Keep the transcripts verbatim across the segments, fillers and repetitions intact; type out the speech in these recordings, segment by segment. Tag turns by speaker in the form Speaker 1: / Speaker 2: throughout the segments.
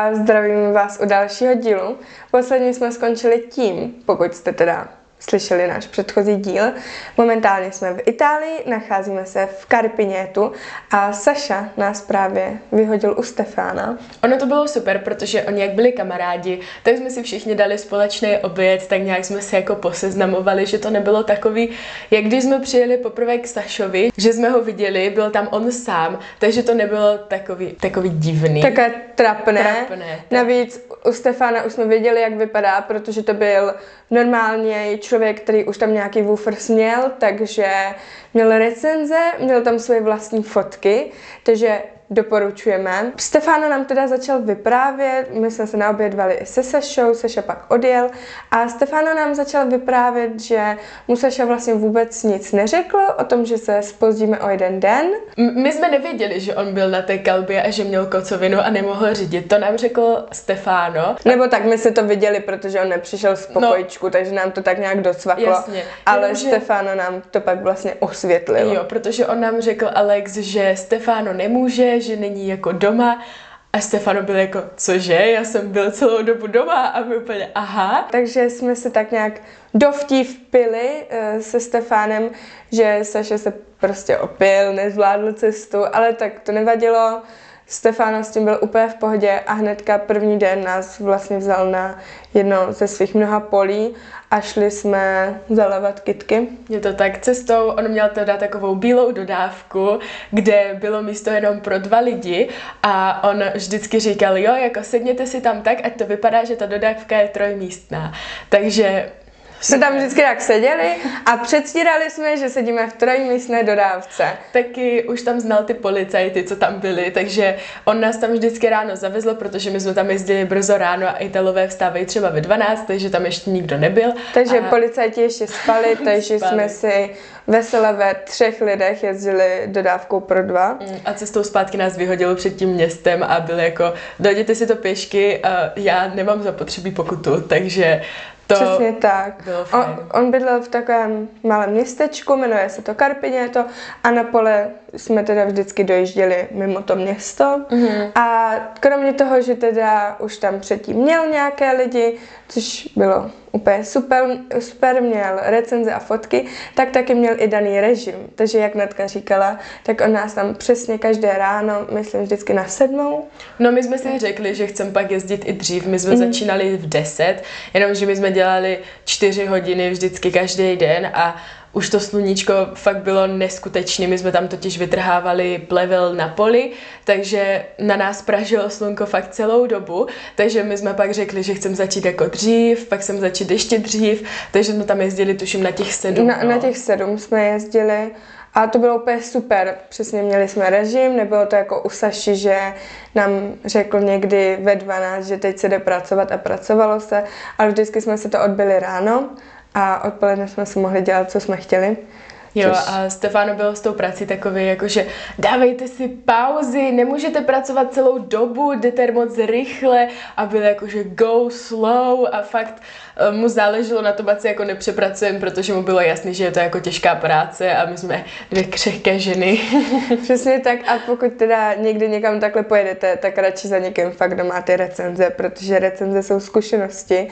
Speaker 1: a zdravím vás u dalšího dílu. Posledně jsme skončili tím, pokud jste teda slyšeli náš předchozí díl. Momentálně jsme v Itálii, nacházíme se v Carpinetu a Saša nás právě vyhodil u Stefána.
Speaker 2: Ono to bylo super, protože oni jak byli kamarádi, tak jsme si všichni dali společný oběd, tak nějak jsme se jako poseznamovali, že to nebylo takový, jak když jsme přijeli poprvé k Sašovi, že jsme ho viděli, byl tam on sám, takže to nebylo takový, takový divný.
Speaker 1: Také trapné.
Speaker 2: Trapné.
Speaker 1: Navíc u Stefána už jsme věděli, jak vypadá, protože to byl normálně člověk, který už tam nějaký woofers měl, takže měl recenze, měl tam svoje vlastní fotky, takže doporučujeme. Stefáno nám teda začal vyprávět, my jsme se naobědvali i se Sašou, Saša pak odjel a Stefáno nám začal vyprávět, že mu Saša vlastně vůbec nic neřekl o tom, že se zpozdíme o jeden den.
Speaker 2: M- my jsme nevěděli, že on byl na té kalbě a že měl kocovinu a nemohl řídit. To nám řekl Stefáno.
Speaker 1: Nebo tak my si to viděli, protože on nepřišel z pokojičku, no, takže nám to tak nějak docvaklo.
Speaker 2: Jasně.
Speaker 1: Ale
Speaker 2: Jenom, že...
Speaker 1: Stefáno nám to pak vlastně osvětlil.
Speaker 2: Jo, protože on nám řekl Alex, že Stefáno nemůže, že není jako doma a Stefano byl jako, cože, já jsem byl celou dobu doma a my úplně, aha.
Speaker 1: Takže jsme se tak nějak dovtívpili uh, se Stefánem, že Saša se prostě opil, nezvládl cestu, ale tak to nevadilo. Stefáno s tím byl úplně v pohodě a hnedka první den nás vlastně vzal na jedno ze svých mnoha polí a šli jsme zalévat kytky.
Speaker 2: Je to tak, cestou on měl teda takovou bílou dodávku, kde bylo místo jenom pro dva lidi a on vždycky říkal, jo, jako sedněte si tam tak, ať to vypadá, že ta dodávka je trojmístná. Takže
Speaker 1: jsme tam vždycky tak seděli a předstírali jsme, že sedíme v trojmístné dodávce.
Speaker 2: Taky už tam znal ty policajty, co tam byli, takže on nás tam vždycky ráno zavezl, protože my jsme tam jezdili brzo ráno a Italové vstávají třeba ve dvanáct, takže tam ještě nikdo nebyl.
Speaker 1: Takže
Speaker 2: a...
Speaker 1: policajti ještě spali, takže
Speaker 2: spali.
Speaker 1: jsme si vesele ve třech lidech jezdili dodávkou pro dva.
Speaker 2: A cestou zpátky nás vyhodil před tím městem a byl jako, dojděte si to pěšky, a já nemám zapotřebí pokutu, takže to
Speaker 1: přesně tak.
Speaker 2: On,
Speaker 1: on bydlel v takovém malém městečku, jmenuje se to Carpineto a na pole jsme teda vždycky dojížděli mimo to město. Mm-hmm. A kromě toho, že teda už tam předtím měl nějaké lidi, což bylo úplně super, super, měl recenze a fotky, tak taky měl i daný režim. Takže jak Natka říkala, tak on nás tam přesně každé ráno, myslím vždycky na sedmou.
Speaker 2: No my jsme si řekli, že chceme pak jezdit i dřív, my jsme mm. začínali v deset, jenomže my jsme dělali čtyři hodiny vždycky každý den a už to sluníčko fakt bylo neskutečné, my jsme tam totiž vytrhávali plevel na poli, takže na nás pražilo slunko fakt celou dobu, takže my jsme pak řekli, že chceme začít jako dřív, pak jsem začít ještě dřív, takže jsme tam jezdili tuším na těch sedm.
Speaker 1: Na,
Speaker 2: no.
Speaker 1: na těch sedm jsme jezdili a to bylo úplně super, přesně měli jsme režim, nebylo to jako u Saši, že nám řekl někdy ve dvanáct, že teď se jde pracovat a pracovalo se, ale vždycky jsme se to odbyli ráno a odpoledne jsme si mohli dělat, co jsme chtěli.
Speaker 2: Jo, a Stefano byl s tou prací takový, jakože dávejte si pauzy, nemůžete pracovat celou dobu, jdete moc rychle a byl jakože go slow a fakt mu záleželo na tom, ať se jako nepřepracujeme, protože mu bylo jasný, že je to jako těžká práce a my jsme dvě křehké ženy.
Speaker 1: Přesně tak a pokud teda někdy někam takhle pojedete, tak radši za někým fakt, kdo má ty recenze, protože recenze jsou zkušenosti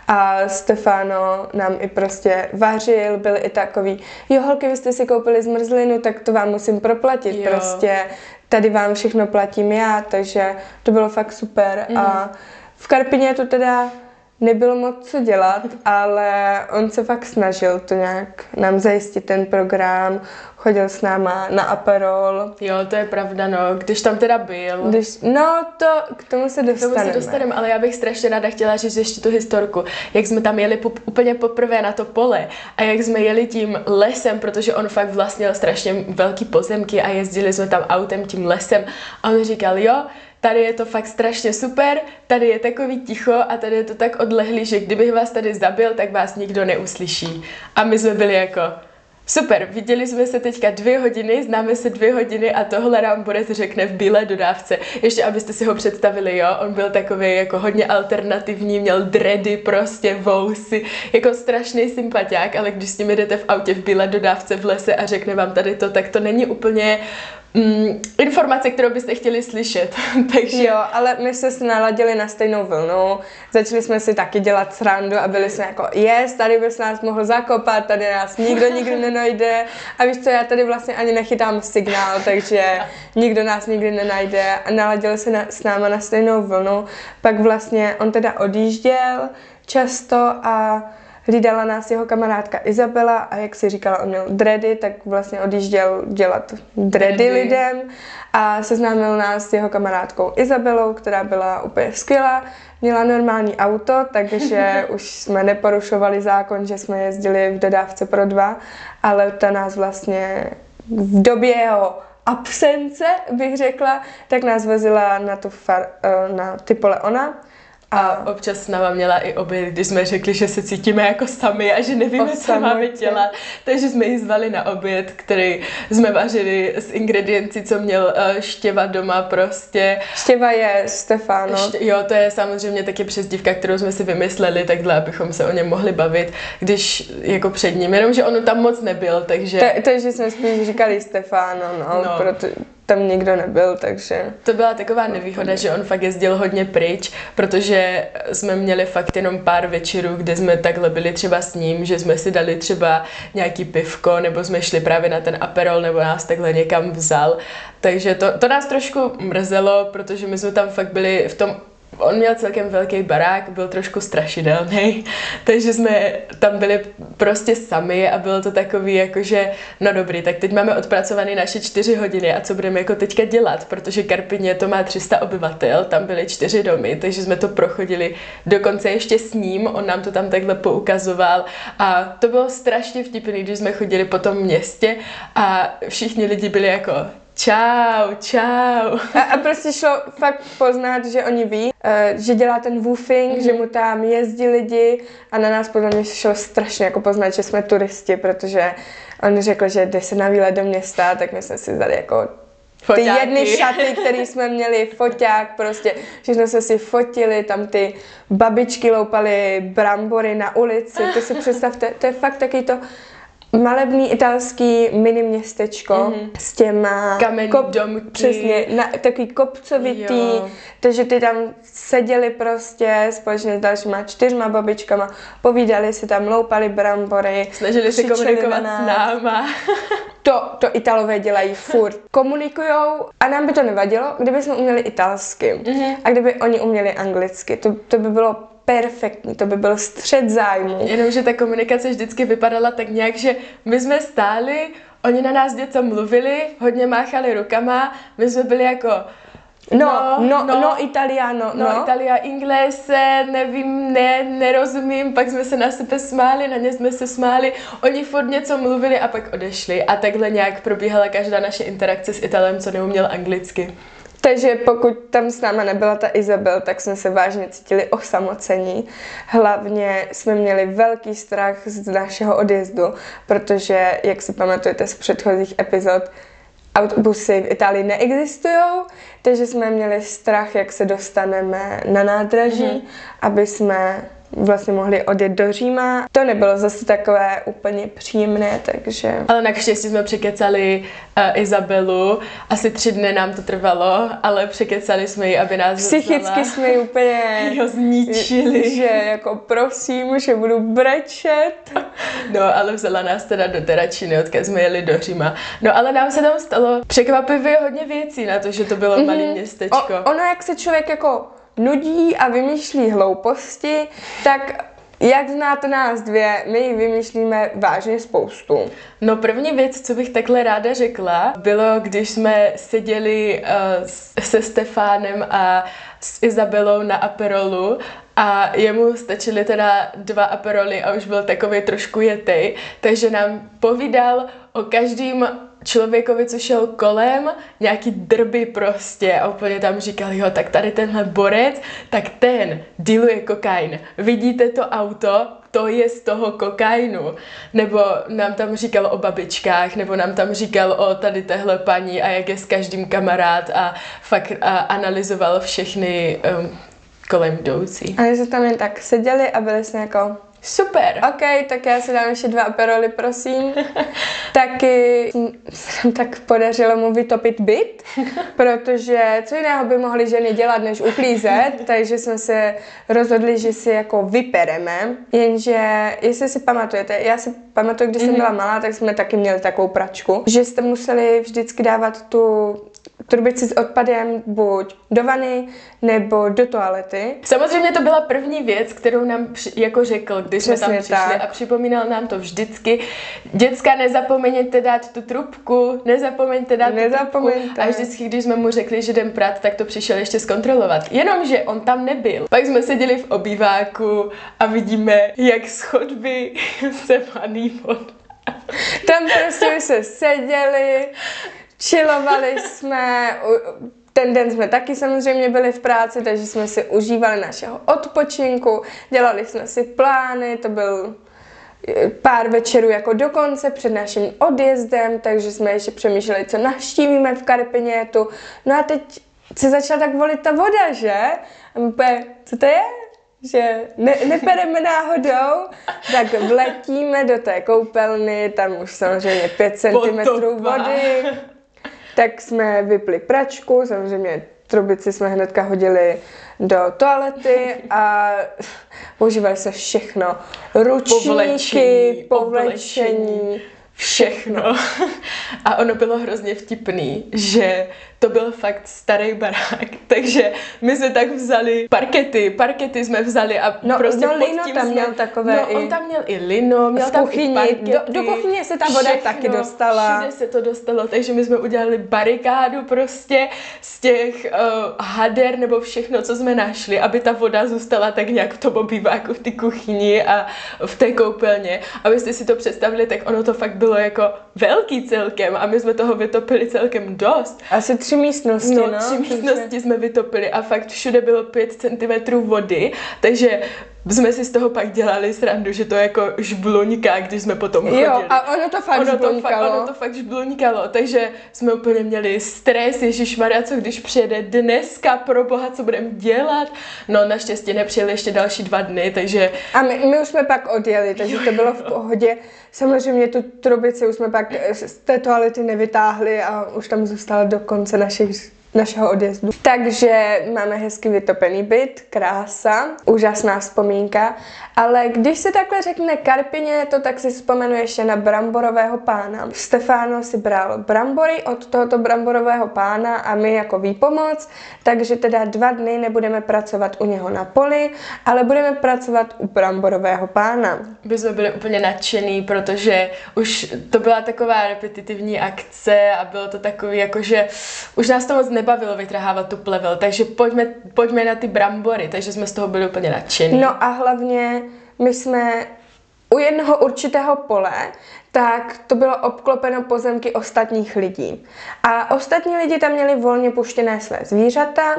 Speaker 1: a Stefano nám i prostě vařil, byl i takový, jo holky, vy jste si koupili zmrzlinu, tak to vám musím proplatit, jo. Prostě tady vám všechno platím já, takže to bylo fakt super mm. a v Carpině to teda nebylo moc co dělat, ale on se fakt snažil to nějak nám zajistit ten program, chodil s náma na Aperol.
Speaker 2: Jo, to je pravda, no, když tam teda byl.
Speaker 1: Když, no, to, k tomu se dostaneme.
Speaker 2: K tomu se dostaneme, ale já bych strašně ráda chtěla říct ještě tu historku, jak jsme tam jeli po, úplně poprvé na to pole a jak jsme jeli tím lesem, protože on fakt vlastnil strašně velký pozemky a jezdili jsme tam autem tím lesem a on říkal, jo, tady je to fakt strašně super, tady je takový ticho a tady je to tak odlehlý, že kdybych vás tady zabil, tak vás nikdo neuslyší. A my jsme byli jako, super, viděli jsme se teďka dvě hodiny, známe se dvě hodiny a tohle nám Borec řekne v bílé dodávce. Ještě abyste si ho představili, jo, on byl takový jako hodně alternativní, měl dready, prostě vousy, jako strašný sympatiák, ale když s ním jdete v autě v bílé dodávce v lese a řekne vám tady to, tak to není úplně mm, informace, kterou byste chtěli slyšet. Takže...
Speaker 1: Jo, ale my jsme se naladili na stejnou vlnu, začali jsme si taky dělat srandu a byli jsme jako, yes, tady bys nás mohl zakopat, tady nás nikdo nikdy nenajde a víš co, já tady vlastně ani nechytám signál, takže nikdo nás nikdy nenajde a naladili se na, s náma na stejnou vlnu, pak vlastně on teda odjížděl často a hlídala nás jeho kamarádka Izabela a jak si říkala, on měl dready, tak vlastně odjížděl dělat dready, dready lidem a seznámil nás s jeho kamarádkou Izabelou, která byla úplně skvělá, měla normální auto, takže už jsme neporušovali zákon, že jsme jezdili v dodávce pro dva, ale ta nás vlastně v době jeho absence, bych řekla, tak nás vezila na tu far, na Typole ona.
Speaker 2: A občas s náma měla i oběd, když jsme řekli, že se cítíme jako sami a že nevíme, co máme dělat. Takže jsme ji zvali na oběd, který jsme vařili z ingrediencí, co měl Štěva doma prostě.
Speaker 1: Štěva je Stefano.
Speaker 2: Ště, jo, to je samozřejmě taky přezdívka, kterou jsme si vymysleli takhle, abychom se o něm mohli bavit, když jako před ním, jenomže on tam moc nebyl, takže...
Speaker 1: Takže jsme spíš říkali Stefano, no, no. Proto... tam nikdo nebyl, takže...
Speaker 2: To byla taková nevýhoda, že on fakt jezdil hodně pryč, protože jsme měli fakt jenom pár večerů, kde jsme takhle byli třeba s ním, že jsme si dali třeba nějaký pivko, nebo jsme šli právě na ten aperol, nebo nás takhle někam vzal. Takže to, to nás trošku mrzelo, protože my jsme tam fakt byli v tom. On měl celkem velký barák, byl trošku strašidelný, takže jsme tam byli prostě sami a bylo to takový jakože, no dobrý, tak teď máme odpracované naše čtyři hodiny a co budeme jako teďka dělat, protože Karpině to má tři sta obyvatel, tam byly čtyři domy, takže jsme to prochodili dokonce ještě s ním, on nám to tam takhle poukazoval a to bylo strašně vtipný, když jsme chodili po tom městě a všichni lidi byli jako čau, čau.
Speaker 1: A, a prostě šlo fakt poznat, že oni ví, uh, že dělá ten woofing, mm-hmm. že mu tam jezdí lidi a na nás podle mě šlo strašně jako poznat, že jsme turisti, protože on řekl, že jde se na výlet do města, tak my jsme si vzali jako ty Foťáky. Jedny šaty, které jsme měli, foťák prostě, všechno jsme si fotili, tam ty babičky loupaly brambory na ulici, to si představte, to je fakt taky to malebný italský mini městečko mm-hmm. s těma
Speaker 2: kamenný kop, domky.
Speaker 1: Přesně, na, takový kopcovitý, jo. Takže ty tam seděli prostě společně s dalšíma čtyřma babičkama, povídali si tam, loupali brambory,
Speaker 2: snažili se komunikovat s náma.
Speaker 1: To, to Italové dělají furt. Komunikujou a nám by to nevadilo, kdyby jsme uměli italsky mm-hmm. a kdyby oni uměli anglicky, to, to by bylo perfektní, to by byl střed zájmu.
Speaker 2: Jenomže ta komunikace vždycky vypadala tak nějak, že my jsme stáli, oni na nás něco mluvili, hodně máchali rukama, my jsme byli jako
Speaker 1: No, no, no, no italiano,
Speaker 2: no. No, Italia, inglese, nevím, ne, nerozumím, pak jsme se na sebe smáli, na ně jsme se smáli, oni furt něco mluvili a pak odešli a takhle nějak probíhala každá naše interakce s Italem, co neuměl anglicky.
Speaker 1: Takže pokud tam s náma nebyla ta Izabel, tak jsme se vážně cítili osamocení. Hlavně jsme měli velký strach z našeho odjezdu, protože, jak si pamatujete z předchozích epizod, autobusy v Itálii neexistují, takže jsme měli strach, jak se dostaneme na nádraží, mm-hmm. aby jsme vlastně mohli odjet do Říma. To nebylo zase takové úplně příjemné, takže...
Speaker 2: Ale naštěstí jsme překecali uh, Izabelu. Asi tři dny nám to trvalo, ale překecali jsme ji, aby nás
Speaker 1: Psychicky vzala. Jsme ji úplně...
Speaker 2: jo, zničili.
Speaker 1: Že jako prosím, že budu brečet.
Speaker 2: No, ale vzala nás teda do Terraciny, odkud jsme jeli do Říma. No, ale nám se tam stalo překvapivě hodně věcí na to, že to bylo mm-hmm. malé městečko.
Speaker 1: O, ono, jak se člověk jako nudí a vymýšlí hlouposti, tak jak znáte nás dvě, my vymýšlíme vážně spoustu.
Speaker 2: No první věc, co bych takhle ráda řekla, bylo, když jsme seděli uh, se Stefánem a s Izabelou na aperolu a jemu stačily teda dva aperoly a už byl takový trošku jetej, takže nám povídal o každým člověkovi, co šel kolem, nějaký drby prostě a úplně tam říkal, jo, tak tady tenhle borec, tak ten dealuje kokain. Vidíte to auto? To je z toho kokainu. Nebo nám tam říkal o babičkách, nebo nám tam říkal o tady téhle paní a jak je s každým kamarád a fakt a analyzoval všechny um, kolem jdoucí.
Speaker 1: A jsme tam jen tak seděli a byli jsme jako,
Speaker 2: Super.
Speaker 1: OK, tak já si dám ještě dva aperoly, prosím. Taky se nám tak podařilo mu vytopit byt, protože co jiného by mohly ženy dělat, než uklízet, takže jsme se rozhodli, že si jako vypereme, jenže jestli si pamatujete, já si pamatuju, když jsem byla malá, tak jsme taky měli takovou pračku, že jste museli vždycky dávat tu trubici s odpadem buď do vany nebo do toalety.
Speaker 2: Samozřejmě to byla první věc, kterou nám při, jako řekl, když jsme tam přišli tak. A připomínal nám to vždycky. Děcka, nezapomeňte dát tu trubku, nezapomeňte dát
Speaker 1: nezapomeňte.
Speaker 2: tu trubku. A vždycky, když jsme mu řekli, že jdem prát, tak to přišel ještě zkontrolovat. Jenomže on tam nebyl. Pak jsme seděli v obýváku a vidíme, jak z chodby se vaný voda.
Speaker 1: Tam prostě se seděli, chillovali jsme, ten den jsme taky samozřejmě byli v práci, takže jsme si užívali našeho odpočinku, dělali jsme si plány, to byl pár večerů jako dokonce před naším odjezdem, takže jsme ještě přemýšleli, co navštívíme v Karpinětu. No a teď se začala tak volit ta voda, že? A my úplně, co to je? Že ne, nepereme náhodou, tak vletíme do té koupelny, tam už samozřejmě pět centimetrů vody. Tak jsme vypli pračku, samozřejmě trubici jsme hnedka hodili do toalety a používali jsme všechno. Ručníky, povlečení, povlečení všechno.
Speaker 2: A ono bylo hrozně vtipný, že to byl fakt starý barák, takže my jsme tak vzali parkety, parkety jsme vzali a
Speaker 1: no,
Speaker 2: prostě
Speaker 1: no,
Speaker 2: pod
Speaker 1: lino
Speaker 2: tím
Speaker 1: tam
Speaker 2: jsme,
Speaker 1: měl takové
Speaker 2: no,
Speaker 1: i...
Speaker 2: on tam měl i lino, měl tam
Speaker 1: kuchyni,
Speaker 2: i parkety.
Speaker 1: Do, do kuchyně se ta voda
Speaker 2: všechno,
Speaker 1: taky dostala.
Speaker 2: Všude se to dostalo, takže my jsme udělali barikádu prostě z těch uh, hader nebo všechno, co jsme našli, aby ta voda zůstala tak nějak v tom obýváku, v té kuchyni a v té koupelně. Abyste si to představili, tak ono to fakt bylo jako velký celkem a my jsme toho vytopili celkem dost.
Speaker 1: Asi tři místnosti,
Speaker 2: no.
Speaker 1: no
Speaker 2: tři místnosti jsme vytopili a fakt všude bylo pět centimetrů vody, takže jsme si z toho pak dělali srandu, že to jako žbluňká, když jsme potom chodili.
Speaker 1: Jo, a ono to fakt
Speaker 2: ono to
Speaker 1: žbluňkalo.
Speaker 2: Fakt, ono to fakt žbluňkalo, takže jsme úplně měli stres, ježišmarja, co když přijede dneska, pro boha, co budeme dělat. No naštěstí nepřijeli ještě další dva dny, takže...
Speaker 1: A my, my už jsme pak odjeli, takže to bylo v pohodě. Samozřejmě tu trubici už jsme pak z té toalety nevytáhli a už tam zůstala do konce našich našeho odjezdu. Takže máme hezky vytopený byt, krása, úžasná vzpomínka, ale když se takhle řekne Karpiněto, tak si vzpomenu ještě na bramborového pána. Stefano si bral brambory od tohoto bramborového pána a my jako výpomoc, takže teda dva dny nebudeme pracovat u něho na poli, ale budeme pracovat u bramborového pána.
Speaker 2: My jsme byli úplně nadšený, protože už to byla taková repetitivní akce a bylo to takový, jakože už nás to moc nebavilo vytrhávat tu plevel, takže pojďme, pojďme na ty brambory, takže jsme z toho byli úplně nadšení.
Speaker 1: No a hlavně my jsme u jednoho určitého pole, tak to bylo obklopeno pozemky ostatních lidí. A ostatní lidi tam měli volně puštěné své zvířata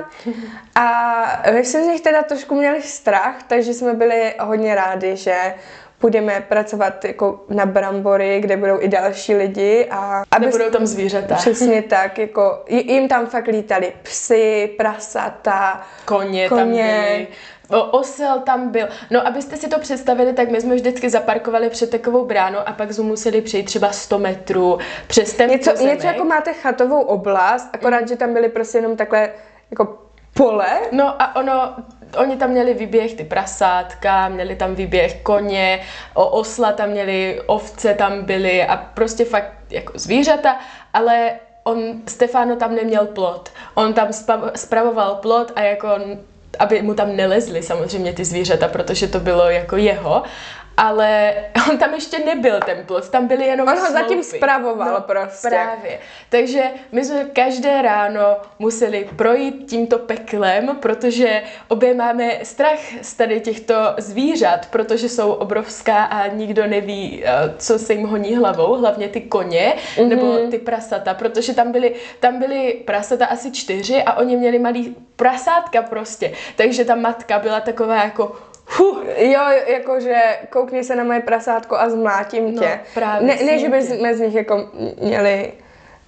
Speaker 1: a my jsme z nich teda trošku měli strach, takže jsme byli hodně rádi, že budeme pracovat jako na brambory, kde budou i další lidi. A
Speaker 2: aby nebudou tam zvířata.
Speaker 1: Přesně tak, jako jim tam fakt lítali psy, prasata,
Speaker 2: koně,
Speaker 1: koně.
Speaker 2: tam byli. Osel tam byl. No, abyste si to představili, tak my jsme vždycky zaparkovali před takovou bránou a pak jsme museli přejít třeba sto metrů přes ten
Speaker 1: něco,
Speaker 2: pozemek.
Speaker 1: něco jako máte chatovou oblast, akorát, že tam byly prostě jenom takhle jako pole.
Speaker 2: No a ono, oni tam měli výběh ty prasátka, měli tam výběh koně, o osla tam měli, ovce tam byly a prostě fakt jako zvířata, ale on, Stefano tam neměl plot. On tam spravoval plot a jako aby mu tam nelezly samozřejmě ty zvířata, protože to bylo jako jeho, ale on tam ještě nebyl ten plot, tam byly jenom
Speaker 1: On ho
Speaker 2: sloupy.
Speaker 1: zatím spravoval
Speaker 2: no,
Speaker 1: prostě.
Speaker 2: Právě. Takže my jsme každé ráno museli projít tímto peklem, protože obě máme strach z tady těchto zvířat, protože jsou obrovská a nikdo neví, co se jim honí hlavou, hlavně ty koně mm-hmm. nebo ty prasata, protože tam byly, tam byly prasata asi čtyři a oni měli malý prasátka prostě, takže ta matka byla taková jako Huh.
Speaker 1: Jo, jakože koukni se na moje prasátko a zmlátím tě.
Speaker 2: No, právě
Speaker 1: ne, ne, že bychom z nich jako měli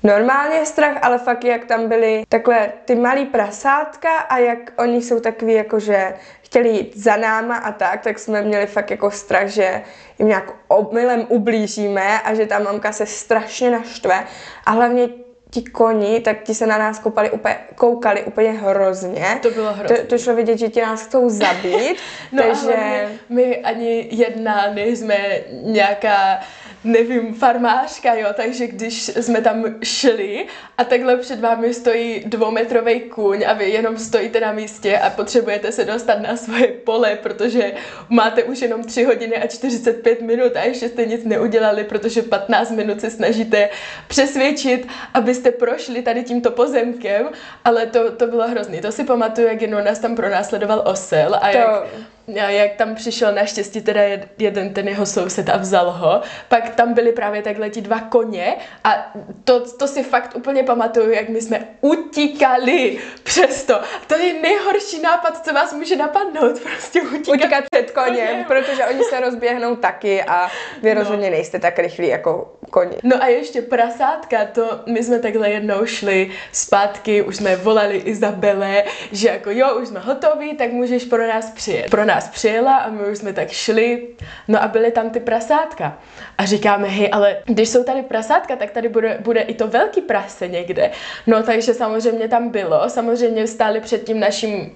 Speaker 1: normálně strach, ale fakt jak tam byly takhle ty malý prasátka a jak oni jsou takový jako, že chtěli jít za náma a tak, tak jsme měli fakt jako strach, že jim nějak omylem ublížíme a že ta mamka se strašně naštve a hlavně ti koni, tak ti se na nás koupali úplně, koukali úplně hrozně.
Speaker 2: To bylo hrozně.
Speaker 1: To, to šlo vidět, že ti nás chcou zabít.
Speaker 2: No
Speaker 1: takže...
Speaker 2: a my ani jedna nejsme nějaká, nevím, farmářka, jo, takže když jsme tam šli a takhle před vámi stojí dvoumetrový kůň a vy jenom stojíte na místě a potřebujete se dostat na svoje pole, protože máte už jenom tři hodiny a čtyřicet pět minut a ještě jste nic neudělali, protože patnáct minut se snažíte přesvědčit, abyste prošli tady tímto pozemkem, ale to, to bylo hrozný. To si pamatuju, jak jednou nás tam pronásledoval osel a
Speaker 1: to...
Speaker 2: jak... A jak tam přišel naštěstí teda jeden ten jeho soused a vzal ho, pak tam byli právě takhle ti dva koně a to, to si fakt úplně pamatuju, jak my jsme utíkali přesto. To je nejhorší nápad, co vás může napadnout, prostě utíkat,
Speaker 1: utíkat před koněm, koněm, protože oni se rozběhnou taky a vy
Speaker 2: no.
Speaker 1: rozhodně nejste tak rychlí jako koni.
Speaker 2: No a ještě prasátka, to my jsme takhle jednou šli zpátky, už jsme volali Izabele, že jako jo, už jsme hotoví, tak můžeš pro nás přijet. Pro nás přijela a my už jsme tak šli, no a byly tam ty prasátka. A říkáme, hej, ale když jsou tady prasátka, tak tady bude, bude i to velký prase někde. No takže samozřejmě tam bylo, samozřejmě stáli před tím naším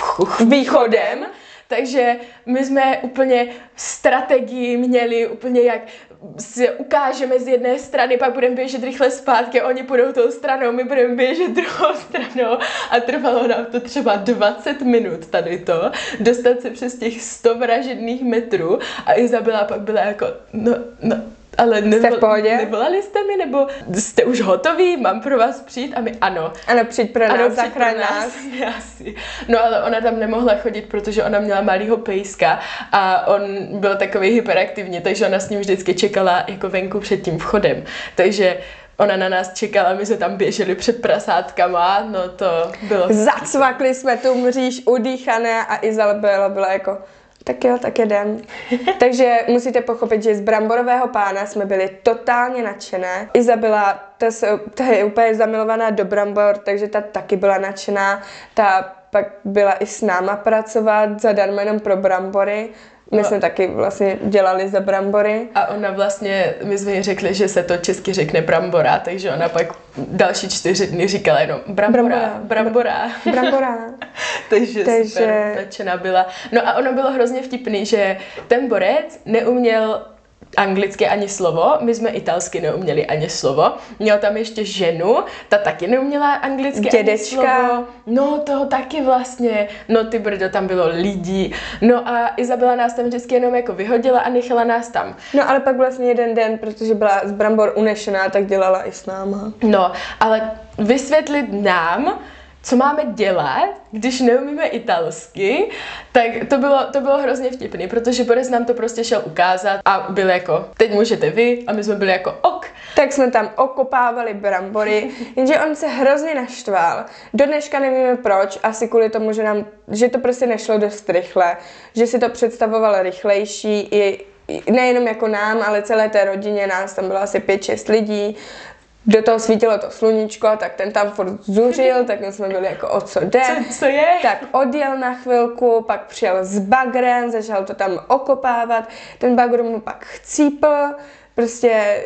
Speaker 2: východem, takže my jsme úplně strategii měli, úplně jak se ukážeme z jedné strany, pak budeme běžet rychle zpátky, oni půjdou tou stranou, my budeme běžet druhou stranou a trvalo nám to třeba dvacet minut tady to, dostat se přes těch sto vražedných metrů a Izabela pak byla jako, no, no, ale nevol, nevolali jste mi, nebo jste už hotoví, mám pro vás přijít a my ano.
Speaker 1: Ano, přijď pro nás, zachraň nás.
Speaker 2: Asi. No ale ona tam nemohla chodit, protože ona měla malýho pejska a on byl takový hyperaktivní, takže ona s ním vždycky čekala jako venku před tím vchodem. Takže ona na nás čekala, my jsme tam běželi před prasátkama, no to bylo...
Speaker 1: Zacvakli jsme tu mříž udýchané a Izabela byla jako... Tak jo, tak jedem. Takže musíte pochopit, že z Bramborového pána jsme byli totálně nadšené. Izabela, ta, se, ta je úplně zamilovaná do brambor, takže ta taky byla nadšená. Ta pak byla i s náma pracovat zadarmo jenom pro brambory. My no. jsme taky vlastně dělali za brambory.
Speaker 2: A ona vlastně, my jsme jí řekli, že se to česky řekne brambora, takže ona pak další čtyři dny říkala jenom brambora, brambora.
Speaker 1: Brambora.
Speaker 2: takže, takže super nadšená byla. No a ono bylo hrozně vtipný, že ten borec neuměl anglicky ani slovo, my jsme italsky neuměli ani slovo. Měl tam ještě ženu, ta taky neuměla anglicky
Speaker 1: Dědečka.
Speaker 2: ani slovo. No, toho taky vlastně. No ty brdo, tam bylo lidí. No a Izabela nás tam vždycky jenom jako vyhodila a nechala nás tam.
Speaker 1: No ale pak vlastně jeden den, protože byla z brambor unešená, tak dělala i s náma.
Speaker 2: No, ale vysvětlit nám, co máme dělat, když neumíme italsky, tak to bylo, to bylo hrozně vtipný, protože Boris nám to prostě šel ukázat a byl jako, teď můžete vy, a my jsme byli jako ok.
Speaker 1: Tak jsme tam okopávali brambory, jenže on se hrozně naštval. Do dneška nevíme proč, asi kvůli tomu, že, nám, že to prostě nešlo dost rychle, že si to představoval rychlejší, i, nejenom jako nám, ale celé té rodině, nás tam bylo asi pět šest lidí. Do toho svítilo to sluníčko, tak ten tam furt zuřil, tak my jsme byli jako o co jde.
Speaker 2: Co, co je?
Speaker 1: Tak odjel na chvilku, pak přijel s bagrem, začal to tam okopávat, ten bagr mu pak chcípl, prostě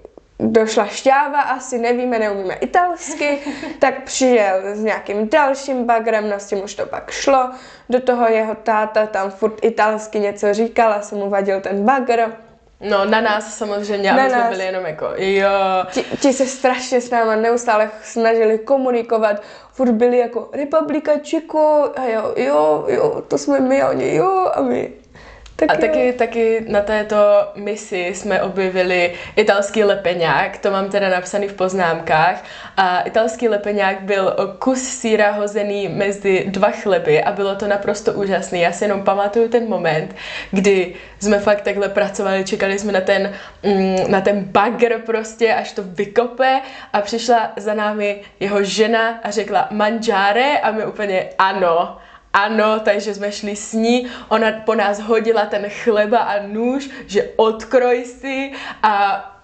Speaker 1: došla šťáva, asi nevíme, neumíme italsky, tak přijel s nějakým dalším bagrem, no s tím už to pak šlo, do toho jeho táta tam furt italsky něco říkal, asi mu vadil ten bagr.
Speaker 2: No na nás samozřejmě,
Speaker 1: na
Speaker 2: aby jsme
Speaker 1: nás.
Speaker 2: byli jenom jako jo.
Speaker 1: Ti, ti se strašně s náma neustále snažili komunikovat, furt byli jako Republika Chico a jo, jo, jo, to jsme my, oni jo a my. Tak
Speaker 2: a
Speaker 1: jo.
Speaker 2: taky, taky na této misi jsme objevili italský lepeňák, to mám teda napsaný v poznámkách. A italský lepeňák byl kus sýra hozený mezi dva chleby a bylo to naprosto úžasný. Já si jenom pamatuju ten moment, kdy jsme fakt takhle pracovali, čekali jsme na ten, mm, na ten bagr prostě, až to vykope a přišla za námi jeho žena a řekla mangiare a my úplně ano. Ano, takže jsme šli s ní, ona po nás hodila ten chleba a nůž, že odkroj si a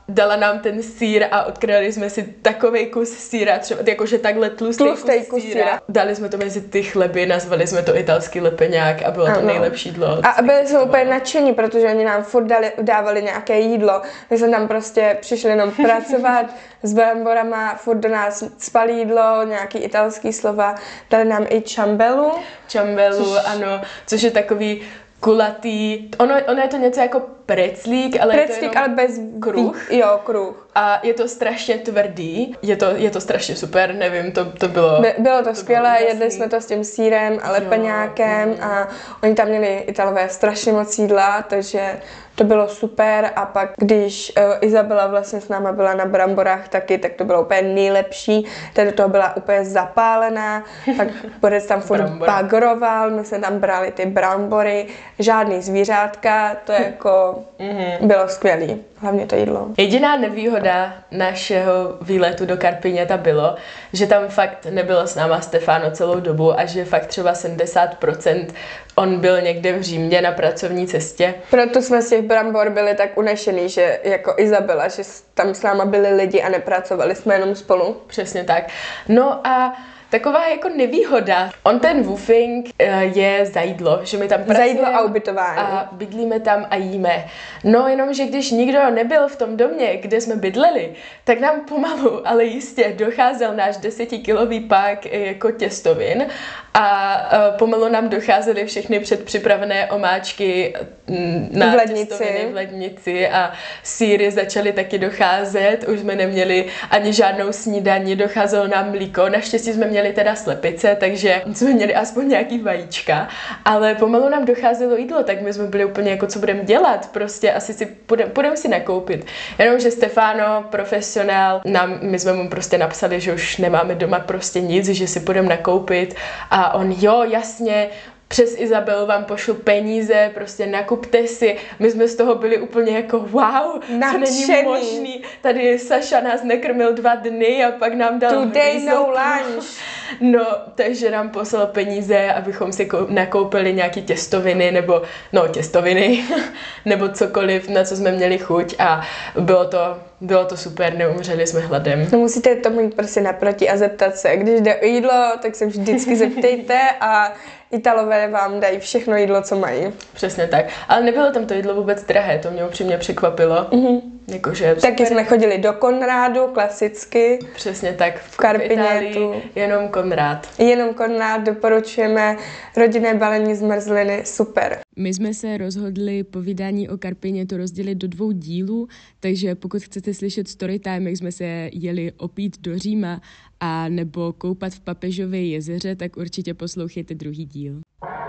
Speaker 2: dala nám ten sýr a odkryli jsme si takovej kus sýra, třeba jakože takhle tlustý,
Speaker 1: Tlustý
Speaker 2: kus
Speaker 1: kus
Speaker 2: sýra.
Speaker 1: sýra.
Speaker 2: Dali jsme to mezi ty chleby, nazvali jsme to italský lepeňák a bylo to
Speaker 1: Ano.
Speaker 2: nejlepší jídlo.
Speaker 1: A byli jsme úplně nadšení, protože oni nám furt dali, dávali nějaké jídlo. My jsme tam prostě přišli jenom pracovat s bramborama, furt do nás spali jídlo, nějaký italský slova. Dali nám i čambelu.
Speaker 2: Čambelu,
Speaker 1: Což-
Speaker 2: ano, což je takový kulatý, ono, ono je to něco jako preclík, ale je to
Speaker 1: Preclík,
Speaker 2: jenom
Speaker 1: ale bez
Speaker 2: kruh.
Speaker 1: ví- Jo, kruh.
Speaker 2: A je to strašně tvrdý, je to, je to strašně super, nevím, to, to bylo...
Speaker 1: By, bylo to,
Speaker 2: to
Speaker 1: skvělé,
Speaker 2: bylo
Speaker 1: jedli
Speaker 2: úžasný.
Speaker 1: jsme to s tím sýrem a lepeňákem
Speaker 2: mm.
Speaker 1: a oni tam měli Italové strašně moc jídla, takže to bylo super. A pak, když uh, Izabela vlastně s náma byla na bramborách taky, tak to bylo úplně nejlepší. Tady do toho byla úplně zapálená, pak Borec tam furt
Speaker 2: Brambora.
Speaker 1: bagroval, my jsme tam brali ty brambory, žádný zvířátka, to jako
Speaker 2: Mhm.
Speaker 1: bylo skvělý, hlavně to jídlo.
Speaker 2: Jediná nevýhoda našeho výletu do Carpigneta bylo, že tam fakt nebylo s náma Stefano celou dobu a že fakt třeba sedmdesát procent on byl někde v Římě na pracovní cestě.
Speaker 1: Proto jsme z těch brambor byli tak unešený, že jako Izabela, že s- tam s náma byli lidi a nepracovali jsme jenom spolu.
Speaker 2: Přesně tak. No a taková jako nevýhoda. On ten woofing eh, je za jídlo, že my tam
Speaker 1: Za
Speaker 2: pracujeme
Speaker 1: jídlo a ubytování.
Speaker 2: a bydlíme tam a jíme. No jenom, že když nikdo nebyl v tom domě, kde jsme bydleli, tak nám pomalu, ale jistě docházel náš desetikilový pák eh, jako těstovin a eh, pomalu nám docházely všechny předpřipravené omáčky mm, na
Speaker 1: V lednici.
Speaker 2: těstoviny v lednici a sýry začaly taky docházet, už jsme neměli ani žádnou snídani, docházelo nám mlíko, naštěstí jsme měli teda slepice, takže jsme měli aspoň nějaký vajíčka, ale pomalu nám docházelo jídlo, tak my jsme byli úplně jako, co budeme dělat, prostě asi si půjdeme půjdem si nakoupit. Jenomže Stefano, profesionál, nám, my jsme mu prostě napsali, že už nemáme doma prostě nic, že si půjdeme nakoupit a on, jo, jasně, přes Izabelu vám pošlu peníze, prostě nakupte si. My jsme z toho byli úplně jako wow, to není
Speaker 1: Nadšený.
Speaker 2: možný. Tady Saša nás nekrmil dva dny a pak nám dal
Speaker 1: Today no
Speaker 2: risotto.
Speaker 1: lunch.
Speaker 2: No, takže nám poslal peníze, abychom si kou- nakoupili nějaký těstoviny, nebo, no těstoviny, nebo cokoliv, na co jsme měli chuť a bylo to, bylo to super, neumřeli jsme hladem.
Speaker 1: No musíte to mít prostě naproti a zeptat se. Když jde o jídlo, tak se vždycky zeptejte a Italové vám dají všechno jídlo, co mají.
Speaker 2: Přesně tak. Ale nebylo tam to jídlo vůbec drahé, to mě upřímně překvapilo. Mm-hmm. Jakože
Speaker 1: Taky jsme chodili do Konrádu, klasicky.
Speaker 2: přesně tak. V
Speaker 1: Carpignetu.
Speaker 2: Itálii jenom Konrád.
Speaker 1: Jenom Konrád doporučujeme, rodinné balení zmrzliny, super.
Speaker 3: My jsme se rozhodli povídání o Carpignetu rozdělit do dvou dílů, takže pokud chcete slyšet storytime, jak jsme se jeli opít do Říma a nebo koupat v Papežově jezeře, tak určitě poslouchejte druhý díl.